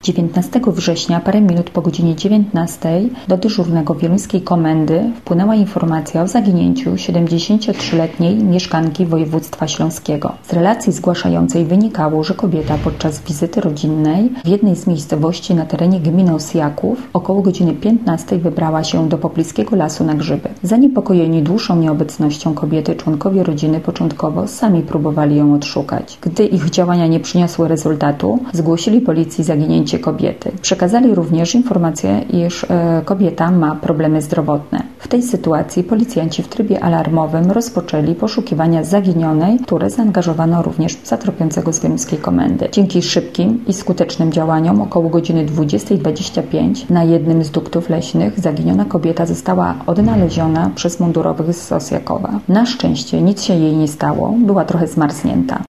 19 września, parę minut po godzinie 19, do dyżurnego wieluńskiej komendy wpłynęła informacja o zaginięciu 73-letniej mieszkanki województwa śląskiego. Z relacji zgłaszającej wynikało, że kobieta podczas wizyty rodzinnej w jednej z miejscowości na terenie gminy Osjaków około godziny 15 wybrała się do pobliskiego lasu na grzyby. Zaniepokojeni dłuższą nieobecnością kobiety, członkowie rodziny początkowo sami próbowali ją odszukać. Gdy ich działania nie przyniosły rezultatu, zgłosili policji zaginięcie kobiety. Przekazali również informację, iż kobieta ma problemy zdrowotne. W tej sytuacji policjanci w trybie alarmowym rozpoczęli poszukiwania zaginionej, które zaangażowano również psa tropiącego z wieluńskiej komendy. Dzięki szybkim i skutecznym działaniom około godziny 20:25 na jednym z duktów leśnych zaginiona kobieta została odnaleziona przez mundurowych z Osjakowa. Na szczęście nic się jej nie stało, była trochę zmarznięta.